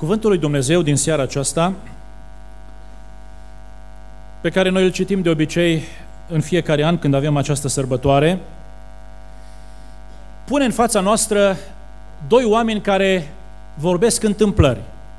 Cuvântul lui Dumnezeu din seara aceasta, pe care noi îl citim de obicei în fiecare an când avem această sărbătoare, pune în fața noastră doi oameni care vorbesc întâmplări.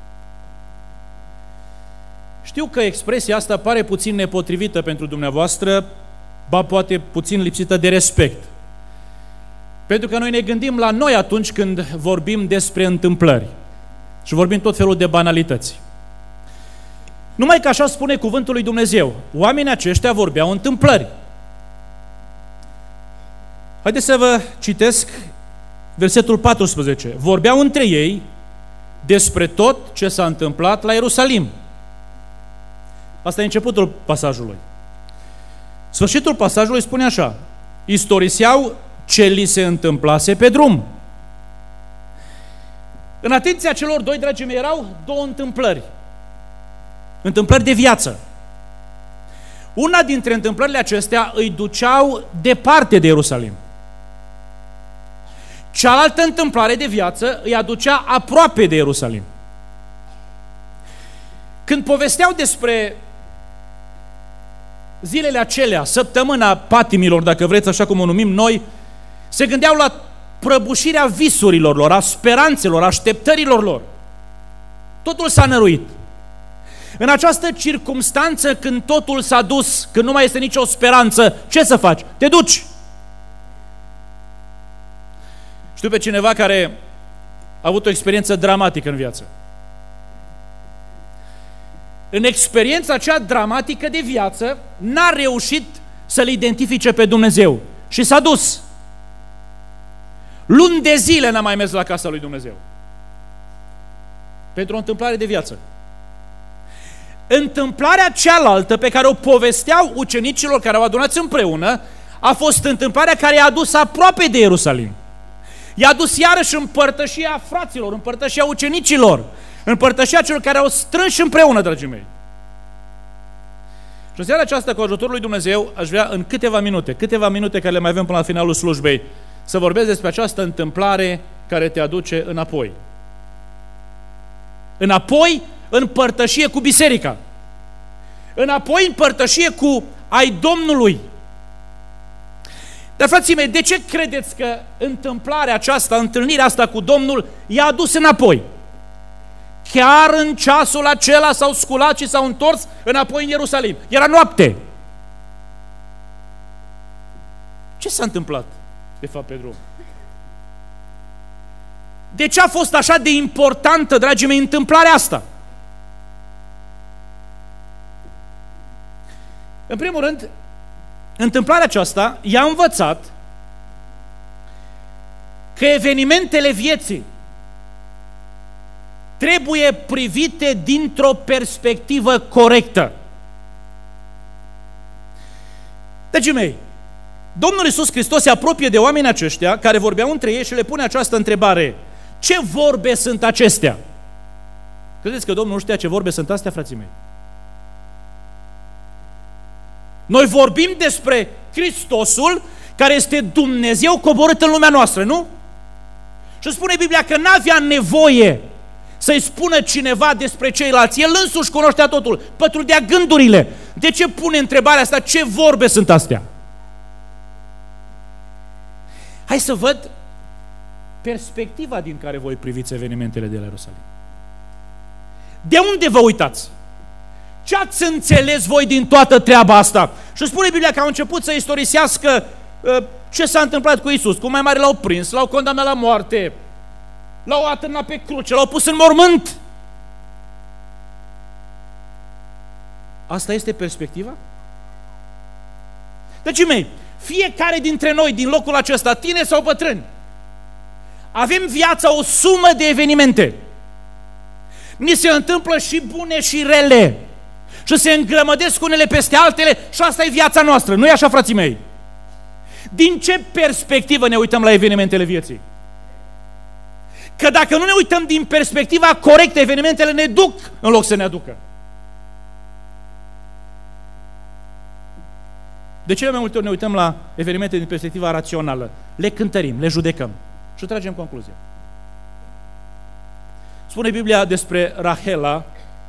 Știu că expresia asta pare puțin nepotrivită pentru dumneavoastră, ba poate puțin lipsită de respect. Pentru că noi ne gândim la noi atunci când vorbim despre întâmplări și vorbim tot felul de banalități. Numai că așa spune cuvântul lui Dumnezeu. Oamenii aceștia vorbeau întâmplări. Haideți să vă citesc versetul 14. Vorbeau între ei despre tot ce s-a întâmplat la Ierusalim. Asta e începutul pasajului. Sfârșitul pasajului spune așa: istoriseau ce li se întâmplase pe drum. În atenția celor doi, dragii mei, erau două întâmplări. Întâmplări de viață. Una dintre întâmplările acestea îi duceau departe de Ierusalim. Cealaltă întâmplare de viață îi aducea aproape de Ierusalim. Când povesteau despre zilele acelea, săptămâna patimilor, dacă vreți, așa cum o numim noi, se gândeau la prăbușirea visurilor lor, a speranțelor, a așteptărilor lor. Totul s-a năruit. În această circumstanță, când totul s-a dus, când nu mai este nicio speranță, ce să faci? Te duci. Știu pe cineva care a avut o experiență dramatică în viață. În experiența aceea dramatică de viață, n-a reușit să-L identifice pe Dumnezeu și s-a dus. Luni de zile n-a mai mers la casa lui Dumnezeu. Pentru o întâmplare de viață. Întâmplarea cealaltă pe care o povesteau ucenicilor care au adunat împreună a fost întâmplarea care i-a adus aproape de Ierusalim. I-a adus iarăși împărtășia fraților, împărtășia ucenicilor, împărtășia celor care au strâns împreună, dragii mei. Și în seara aceasta, cu ajutorul lui Dumnezeu, aș vrea în câteva minute care le mai avem până la finalul slujbei, să vorbesc despre această întâmplare care te aduce înapoi. Înapoi în părtășie cu biserica. Înapoi în părtășie cu ai Domnului. Dar, frații mei, de ce credeți că întâmplarea aceasta, întâlnirea asta cu Domnul i-a adus înapoi? Chiar în ceasul acela s-au sculat și s-au întors înapoi în Ierusalim. Era noapte. Ce s-a întâmplat, de fapt, pe drum? De ce a fost așa de importantă, dragii mei, întâmplarea asta? În primul rând, întâmplarea aceasta i-a învățat că evenimentele vieții trebuie privite dintr-o perspectivă corectă. Dragii mei, Domnul Iisus Hristos se apropie de oamenii aceștia care vorbeau între ei și le pune această întrebare: ce vorbe sunt acestea? Credeți că Domnul nu știa ce vorbe sunt astea, frații mei? Noi vorbim despre Hristosul care este Dumnezeu coborât în lumea noastră, nu? Și spune Biblia că n-avea nevoie să-i spună cineva despre ceilalți. El însuși cunoștea totul, pătrundea gândurile. De ce pune întrebarea asta? Ce vorbe sunt astea? Hai să văd perspectiva din care voi priviți evenimentele de la Ierusalim. De unde vă uitați? Ce ați înțeles voi din toată treaba asta? Și spune Biblia că au început să istorisească ce s-a întâmplat cu Iisus, cum mai mare l-au prins, l-au condamnat la moarte, l-au atârnat pe cruce, l-au pus în mormânt. Asta este perspectiva? Dragii mei, fiecare dintre noi din locul acesta, tineri sau bătrâni, avem viața o sumă de evenimente. Ni se întâmplă și bune și rele. Și se îngrămădesc unele peste altele și asta e viața noastră. Nu e așa, frații mei? Din ce perspectivă ne uităm la evenimentele vieții? Că dacă nu ne uităm din perspectiva corectă, evenimentele ne duc în loc să ne aducă. De cele mai multe ori ne uităm la evenimente din perspectiva rațională. Le cântărim, le judecăm și tragem concluzia. Spune Biblia despre Rahela,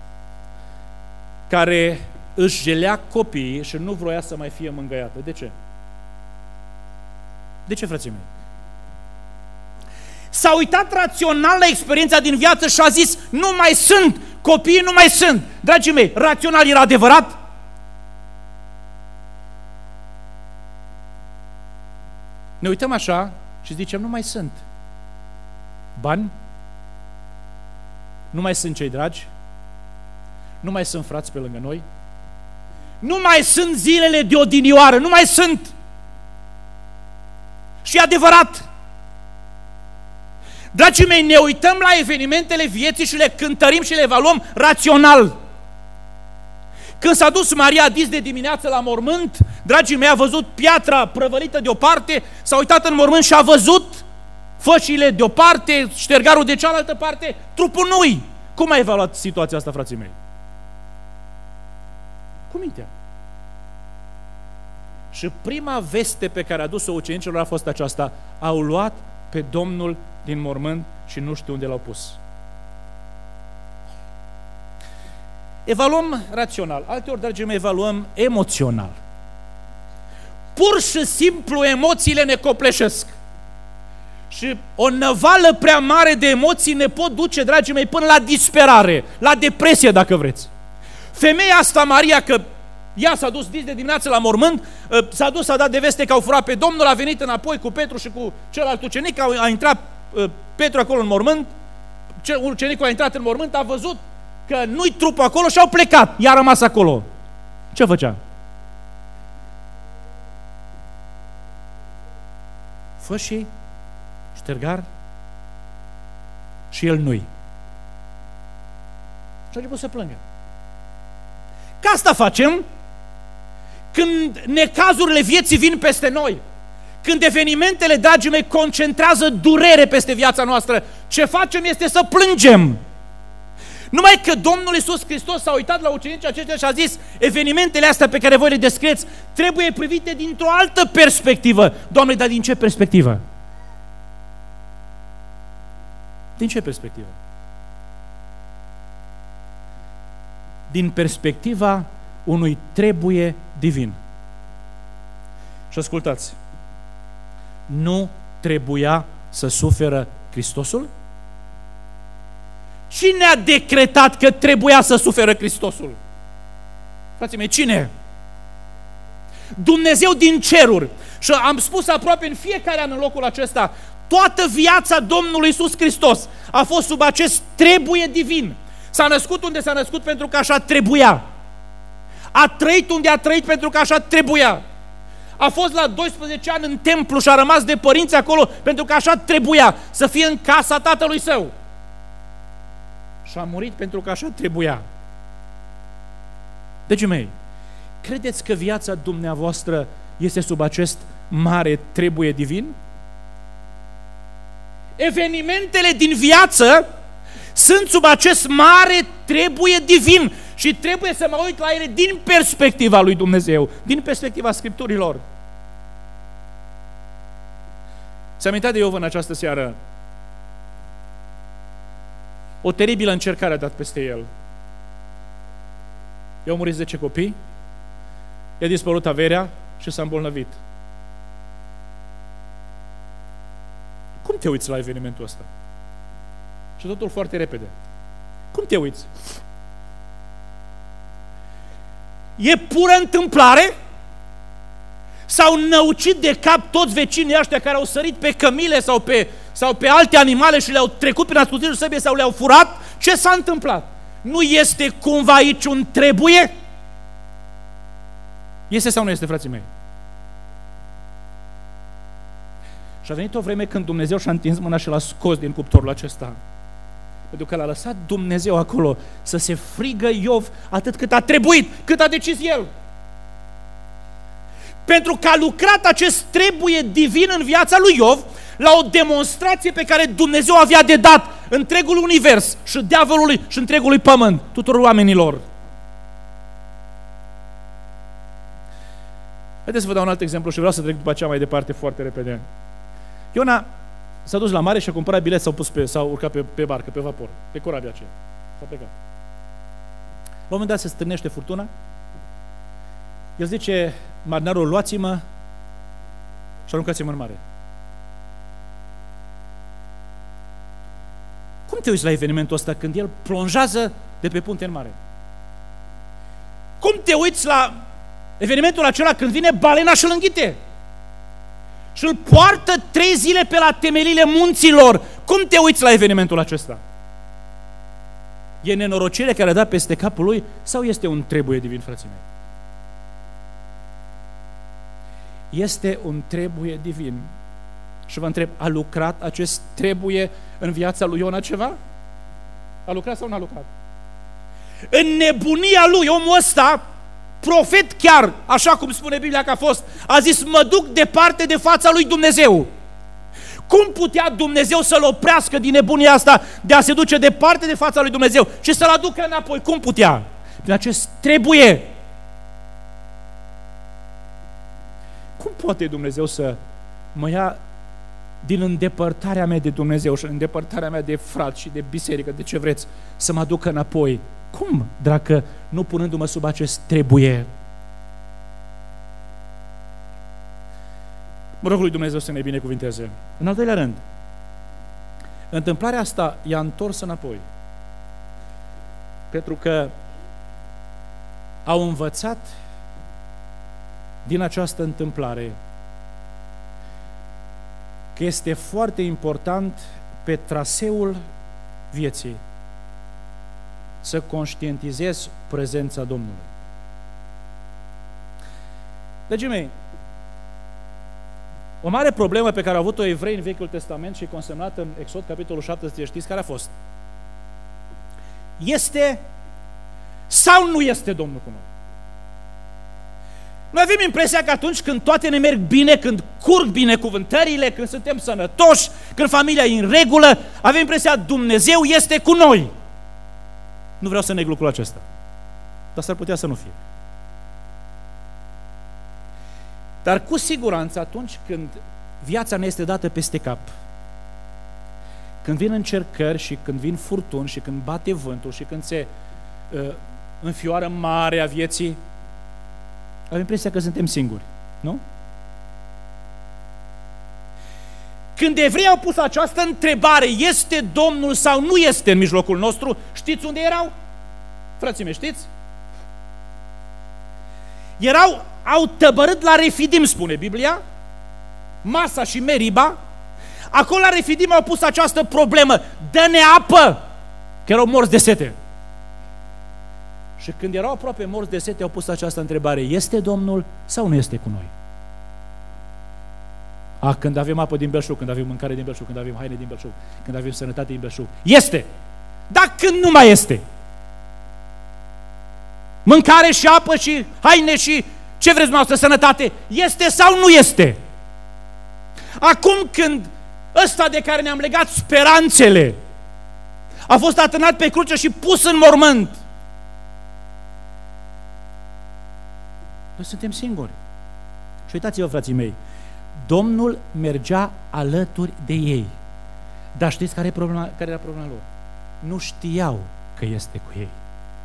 care își jelea copiii și nu vroia să mai fie mângâiată. De ce? De ce, frații mei? S-a uitat rațional la experiența din viață și a zis, nu mai sunt, copiii nu mai sunt. Dragii mei, rațional era adevărat? Ne uităm așa și zicem, nu mai sunt bani, nu mai sunt cei dragi, nu mai sunt frați pe lângă noi, nu mai sunt zilele de odinioară, nu mai sunt. Și e adevărat. Dragii mei, ne uităm la evenimentele vieții și le cântărim și le evaluăm rațional. Când s-a dus Maria dis de dimineață la mormânt, dragii mei, a văzut piatra prăvălită de o parte, s-a uitat în mormânt și a văzut fășile de o parte, ștergarul de cealaltă parte, trupul nu-i. Cum a evaluat situația asta, frații mei? Cu mintea. Și prima veste pe care a dus-o ucenicilor a fost aceasta: au luat pe Domnul din mormânt și nu știu unde l-au pus. Evaluăm rațional, alteori, dragii mei, evaluăm emoțional. Pur și simplu emoțiile ne copleșesc. Și o năvală prea mare de emoții ne pot duce, dragii mei, până la disperare, la depresie, dacă vreți. Femeia asta, Maria, că ea s-a dus dis de dimineață la mormânt, s-a dus, a dat de veste că au furat pe Domnul, a venit înapoi cu Petru și cu celălalt ucenic, a intrat Petru acolo în mormânt, ucenicul a intrat în mormânt, a văzut că nu-i trupul acolo și au plecat, i-a rămas acolo. Ce făcea? Fășii, ștergar și el nu-i. Și a început să plângă. Ca asta facem când necazurile vieții vin peste noi. Când evenimentele, dragii mei, concentrează durere peste viața noastră, ce facem este să plângem. Numai că Domnul Iisus Hristos s-a uitat la ucenicii aceștia și a zis, evenimentele astea pe care voi le descrieți trebuie privite dintr-o altă perspectivă. Doamne, dar din ce perspectivă? Din ce perspectivă? Din perspectiva unui trebuie divin. Și ascultați, nu trebuia să suferă Hristosul? Cine a decretat că trebuia să suferă Hristosul? Frații mei, cine? Dumnezeu din ceruri. Și am spus aproape în fiecare an în locul acesta, toată viața Domnului Iisus Hristos a fost sub acest trebuie divin. S-a născut unde s-a născut pentru că așa trebuia. A trăit unde a trăit pentru că așa trebuia. A fost la 12 ani în templu și a rămas de părinți acolo pentru că așa trebuia, să fie în casa tatălui său. Și a murit pentru că așa trebuia. Dragii mei, credeți că viața dumneavoastră este sub acest mare trebuie divin? Evenimentele din viață sunt sub acest mare trebuie divin și trebuie să mă uit la ele din perspectiva lui Dumnezeu, din perspectiva Scripturilor. Se amintea de Iov în această seară. O teribilă încercare a dat peste el. I-au murit 10 copii, i-a dispărut averea și s-a îmbolnăvit. Cum te uiți la evenimentul ăsta? Și totul foarte repede. Cum te uiți? E pură întâmplare? S-au năucit de cap toți vecinii ăștia care au sărit pe cămile sau pe alte animale și le-au trecut prin ascuțișul săbii sau le-au furat? Ce s-a întâmplat? Nu este cumva aici un trebuie? Este sau nu este, frații mei? Și a venit o vreme când Dumnezeu și-a întins mâna și l-a scos din cuptorul acesta. Pentru că l-a lăsat Dumnezeu acolo să se frigă Iov atât cât a trebuit, cât a decis el. Pentru că a lucrat acest trebuie divin în viața lui Iov la o demonstrație pe care Dumnezeu avea de dat întregul univers și diavolului și întregului pământ, tuturor oamenilor. Haideți să vă dau un alt exemplu și vreau să trec după aceea mai departe foarte repede. Iona S-a dus la mare și a cumpărat bilet, s-au urcat pe barcă, pe vapor, pe corabia aceea. S-a plecat. La un moment dat se stârnește furtuna. El zice, marinarul, luați-mă și aruncați-mă în mare. Cum te uiți la evenimentul ăsta când el plonjează de pe punte în mare? Cum te uiți la evenimentul acela când vine balena și îl înghite? Și îl poartă 3 zile pe la temelile munților. Cum te uiți la evenimentul acesta? E nenorocire care a dat peste capul lui sau este un trebuie divin, frații mei? Este un trebuie divin. Și vă întreb, a lucrat acest trebuie în viața lui Iona ceva? A lucrat sau nu a lucrat? În nebunia lui, omul ăsta, profet chiar, așa cum spune Biblia că a fost, a zis, mă duc departe de fața lui Dumnezeu. Cum putea Dumnezeu să-l oprească din nebunia asta de a se duce departe de fața lui Dumnezeu și să-l aducă înapoi? Cum putea? Prin acest trebuie. Cum poate Dumnezeu să mă ia din îndepărtarea mea de Dumnezeu și îndepărtarea mea de frat și de biserică, de ce vreți, să mă aducă înapoi? Cum, dacă nu punându-mă sub acest trebuie? Mă rog lui Dumnezeu să ne binecuvinteze. În al doilea rând, întâmplarea asta i-a întors înapoi. Pentru că au învățat din această întâmplare că este foarte important pe traseul vieții să conștientizezi prezența Domnului. Dragii mei, o mare problemă pe care au avut-o evrei în Vechiul Testament și consemnată în Exod, capitolul 17, știți care a fost? Este sau nu este Domnul cu noi? Noi avem impresia că atunci când toate ne merg bine, când curg binecuvântările, când suntem sănătoși, când familia e în regulă, avem impresia că Dumnezeu este cu noi. Nu vreau să neg lucrul acesta, dar s-ar putea să nu fie. Dar cu siguranță atunci când viața ne este dată peste cap, când vin încercări și când vin furtuni și când bate vântul și când se înfioară marea vieții, avem impresia că suntem singuri, nu? Când evreii au pus această întrebare, este Domnul sau nu este în mijlocul nostru, știți unde erau? Frații mei, știți? Au tăbărât la Refidim, spune Biblia, Masa și Meriba. Acolo la Refidim au pus această problemă, dă-ne apă, că erau morți de sete. Și când erau aproape morți de sete, au pus această întrebare, este Domnul sau nu este cu noi? Când avem apă din belșug, când avem mâncare din belșug, când avem haine din belșug, când avem sănătate din belșug, este! Dar când nu mai este? Mâncare și apă și haine și ce vreți noastră, sănătate, este sau nu este? Acum când ăsta de care ne-am legat speranțele a fost atârnat pe cruce și pus în mormânt, noi suntem singuri. Și uitați-vă, frații mei, Domnul mergea alături de ei. Dar știți care era problema lor? Nu știau că este cu ei.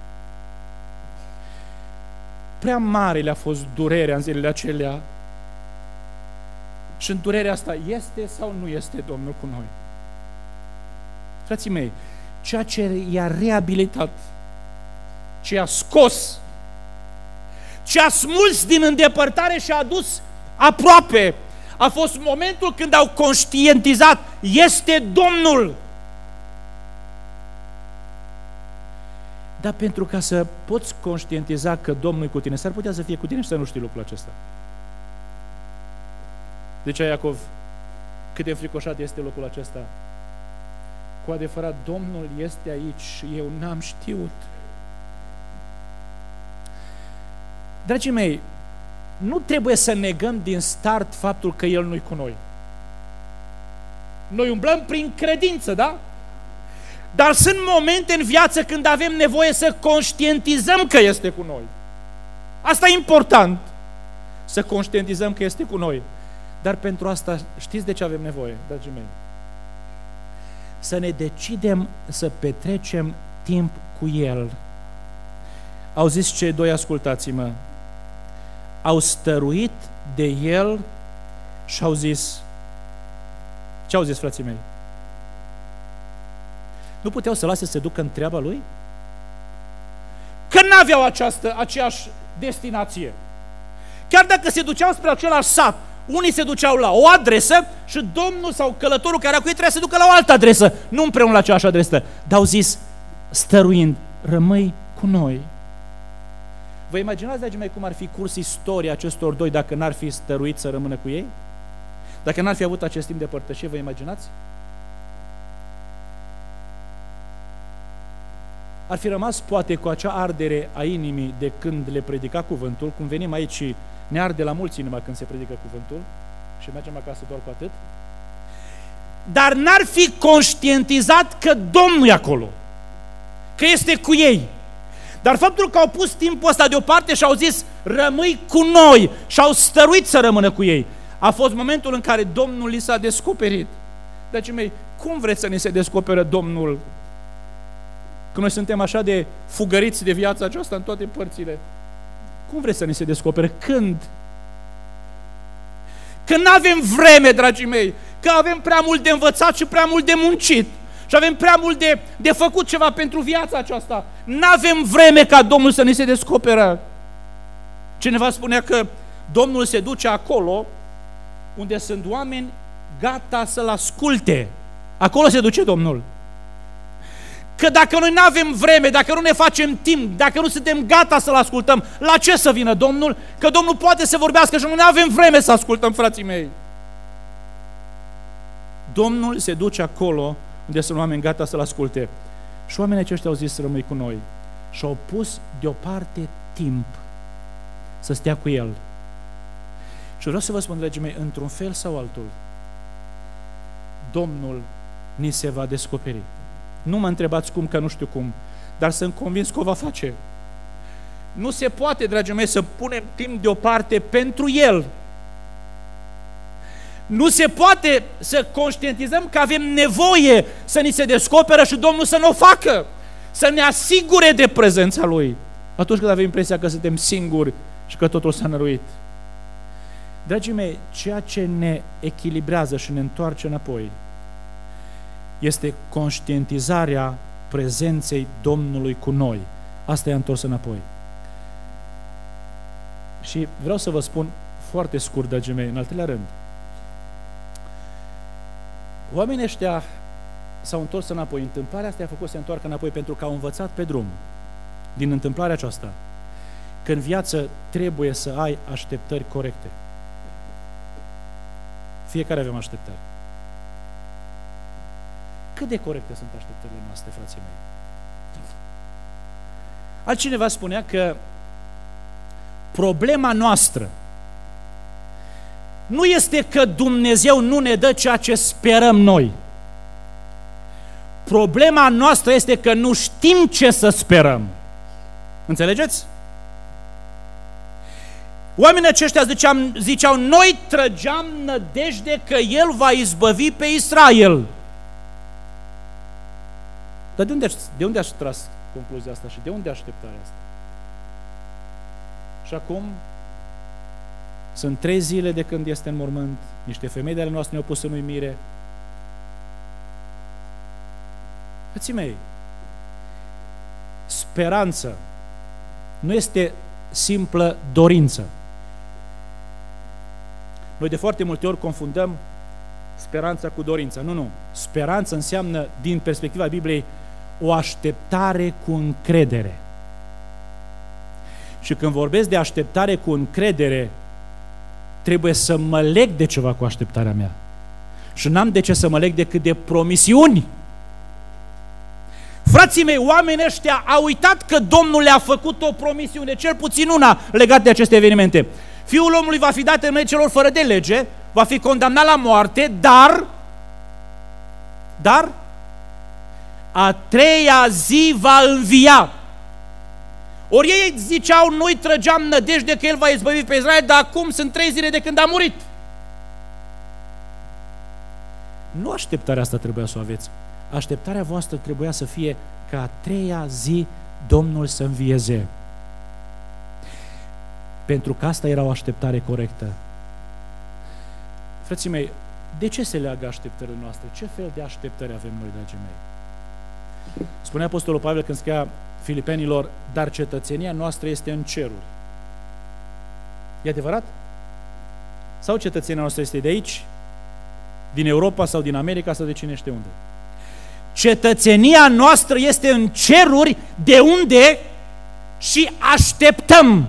Prea mare le-a fost durerea în zilele acelea și în durerea asta este sau nu este Domnul cu noi? Frații mei, ceea ce i-a reabilitat, ce i-a scos, ce a smuls din îndepărtare și a adus aproape, a fost momentul când au conștientizat, este Domnul. Dar pentru ca să poți conștientiza că Domnul e cu tine, s-ar putea să fie cu tine și să nu știi lucrul acesta. De ce, Iacov, cât de înfricoșat este locul acesta? Cu adevărat, Domnul este aici și eu n-am știut. Dragii mei, nu trebuie să negăm din start faptul că El nu-i cu noi. Noi umblăm prin credință, da? Dar sunt momente în viață când avem nevoie să conștientizăm că este cu noi. Asta e important, să conștientizăm că este cu noi. Dar pentru asta, știți de ce avem nevoie, dragii mei? să ne decidem să petrecem timp cu El. Au zis cei doi, ascultați-mă, au stăruit de El și au zis, ce au zis, frații mei? Nu puteau să lase să se ducă în treaba Lui? Că n-aveau aceeași destinație. Chiar dacă se duceau spre același sat, unii se duceau la o adresă și domnul sau călătorul care era cu ei trebuia să se ducă la o altă adresă, nu împreună la aceeași adresă. Dar au zis, stăruind, rămâi cu noi. Vă imaginați, dragii mei, cum ar fi curs istoria acestor doi dacă n-ar fi stăruit să rămână cu ei? Dacă n-ar fi avut acest timp de părtășie, vă imaginați? Ar fi rămas poate cu acea ardere a inimii de când le predica cuvântul, cum venim aici și ne arde la mulți inima când se predică cuvântul și mergem acasă doar cu atât. Dar n-ar fi conștientizat că Domnul e acolo, că este cu ei. Dar faptul că au pus timpul ăsta deoparte și au zis, rămâi cu noi, și au stăruit să rămână cu ei, a fost momentul în care Domnul li s-a descoperit. Dragii mei, cum vreți să ne se descopere Domnul? Că noi suntem așa de fugăriți de viața aceasta în toate părțile. Cum vreți să ne se descopere? Când? Că nu avem vreme, dragii mei, că avem prea mult de învățat și prea mult de muncit și avem prea mult de făcut ceva pentru viața aceasta. Nu avem vreme ca Domnul să ne se descoperă. Cineva spunea că Domnul se duce acolo unde sunt oameni gata să-L asculte. Acolo se duce Domnul. Că dacă noi nu avem vreme, dacă nu ne facem timp, dacă nu suntem gata să-L ascultăm, la ce să vină Domnul? Că Domnul poate să vorbească și noi nu avem vreme să ascultăm, frații mei. Domnul se duce acolo unde sunt oameni gata să-L asculte. Și oamenii aceștia au zis să rămâi cu noi. Și au pus deoparte timp să stea cu El. Și vreau să vă spun, dragii mei, într-un fel sau altul, Domnul ni se va descoperi. Nu mă întrebați cum, că nu știu cum, dar sunt convins că o va face. Nu se poate, dragii mei, să punem timp deoparte pentru El. Nu se poate să conștientizăm că avem nevoie să ni se descoperă și Domnul să ne o facă, să ne asigure de prezența Lui, atunci când avem impresia că suntem singuri și că totul s-a năruit. Dragii mei, ceea ce ne echilibrează și ne întoarce înapoi este conștientizarea prezenței Domnului cu noi. Asta i-a întors înapoi. Și vreau să vă spun foarte scurt, dragii mei, în al treilea rând. Oamenii ăștia s-au întors înapoi. Întâmplarea asta a făcut să se întoarcă înapoi pentru că au învățat pe drum, din întâmplarea aceasta, că în viață trebuie să ai așteptări corecte. Fiecare avem așteptări. Cât de corecte sunt așteptările noastre, frații mei? Altcineva spunea că problema noastră nu este că Dumnezeu nu ne dă ceea ce sperăm noi. Problema noastră este că nu știm ce să sperăm. Înțelegeți? Oamenii aceștia ziceau, noi trăgeam nădejde că El va izbăvi pe Israel. Dar de unde ați tras concluzia asta și de unde așteptarea asta? Și acum sunt 3 zile de când este în mormânt, niște femei de ale noastre ne-au pus în uimire. Frații mei, speranță nu este simplă dorință. Noi de foarte multe ori confundăm speranța cu dorința. Nu. Speranță înseamnă, din perspectiva Bibliei, o așteptare cu încredere. Și când vorbesc de așteptare cu încredere, trebuie să mă leg de ceva cu așteptarea mea. Și n-am de ce să mă leg decât de promisiuni. Frații mei, oamenii ăștia au uitat că Domnul le-a făcut o promisiune, cel puțin una legată de aceste evenimente. Fiul omului va fi dat în mâinile celor fără de lege, va fi condamnat la moarte, dar a 3-a zi va învia. Ori ei ziceau, noi trăgeam nădejde că El va izbăvi pe Israel, dar acum sunt 3 zile de când a murit. Nu așteptarea asta trebuia să o aveți. așteptarea voastră trebuia să fie ca a treia zi Domnul să învieze. Pentru că asta era o așteptare corectă. Frații mei, de ce se leagă așteptările noastre? Ce fel de așteptări avem noi, dragii mei? Spunea Apostolul Pavel când scria Filipenilor, dar cetățenia noastră este în ceruri. E adevărat? Sau cetățenia noastră este de aici, din Europa sau din America sau de cine știe unde? Cetățenia noastră este în ceruri, de unde și așteptăm.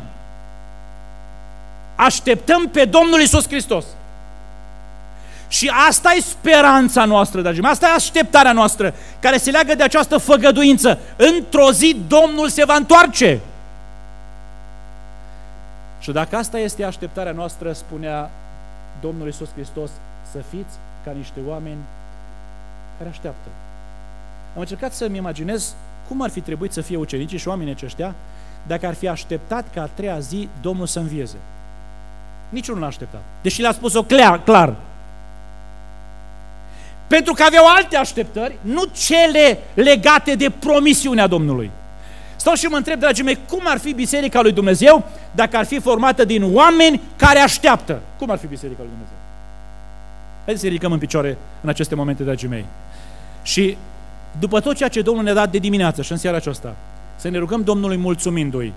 Așteptăm pe Domnul Iisus Hristos. Și asta e speranța noastră, dragii mei, asta e așteptarea noastră, care se leagă de această făgăduință. Într-o zi Domnul se va întoarce. Și dacă asta este așteptarea noastră, spunea Domnul Iisus Hristos, să fiți ca niște oameni care așteaptă. Am încercat să-mi imaginez cum ar fi trebuit să fie ucenicii și oamenii aceștia dacă ar fi așteptat ca a treia zi Domnul să învieze. Niciunul n-a așteptat, deși le-a spus-o clar. Pentru că aveau alte așteptări, nu cele legate de promisiunea Domnului. Stau și mă întreb, dragii mei, cum ar fi Biserica lui Dumnezeu dacă ar fi formată din oameni care așteaptă? Cum ar fi Biserica lui Dumnezeu? Haideți să ridicăm în picioare în aceste momente, dragii mei. Și după tot ceea ce Domnul ne-a dat de dimineață și în seara aceasta, să ne rugăm Domnului mulțumindu-i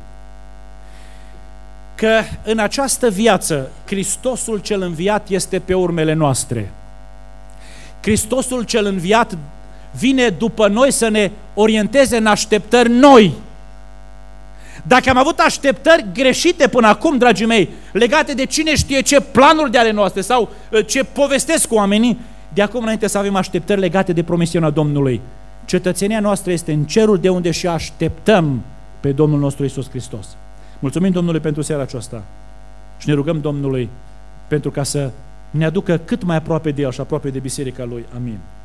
că în această viață Hristosul cel înviat este pe urmele noastre. Hristosul cel înviat vine după noi să ne orienteze în așteptări noi. Dacă am avut așteptări greșite până acum, dragii mei, legate de cine știe ce planuri de ale noastre sau ce povestesc cu oamenii, de acum înainte să avem așteptări legate de promisiunea Domnului. Cetățenia noastră este în cerul, de unde și așteptăm pe Domnul nostru Iisus Hristos. Mulțumim Domnului pentru seara aceasta și ne rugăm Domnului pentru ca să ne aducă cât mai aproape de El și aproape de biserica Lui. Amin.